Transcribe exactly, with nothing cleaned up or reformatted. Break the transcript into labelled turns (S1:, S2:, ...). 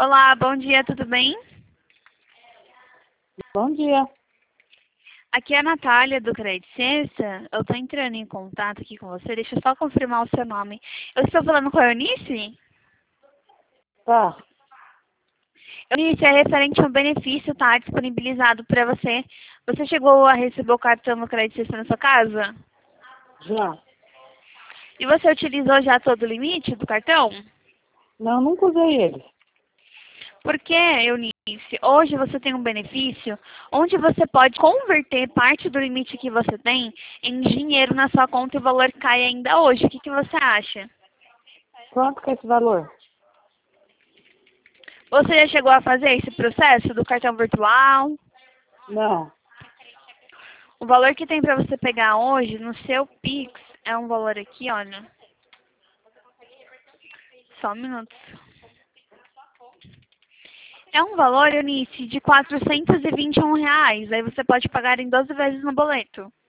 S1: Olá, bom dia, tudo bem?
S2: Bom dia.
S1: Aqui é a Natália do Crédito Sexta. Eu tô entrando em contato aqui com você. Deixa eu só confirmar o seu nome. Eu estou falando com a Eunice?
S2: Tá.
S1: Eunice, é referente a um benefício, tá? Disponibilizado para você. Você chegou a receber o cartão do Crédito Sexta na sua casa?
S2: Já.
S1: E você utilizou já todo o limite do cartão?
S2: Não, nunca usei ele.
S1: Porque, Eunice, hoje você tem um benefício onde você pode converter parte do limite que você tem em dinheiro na sua conta e o valor cai ainda hoje. O que, que você acha?
S2: Quanto que é esse valor?
S1: Você já chegou a fazer esse processo do cartão virtual?
S2: Não.
S1: O valor que tem para você pegar hoje no seu Pix é um valor aqui, olha. Só um minuto. É um valor, Eunice, de quatrocentos e vinte e um reais. Aí você pode pagar em doze vezes no boleto.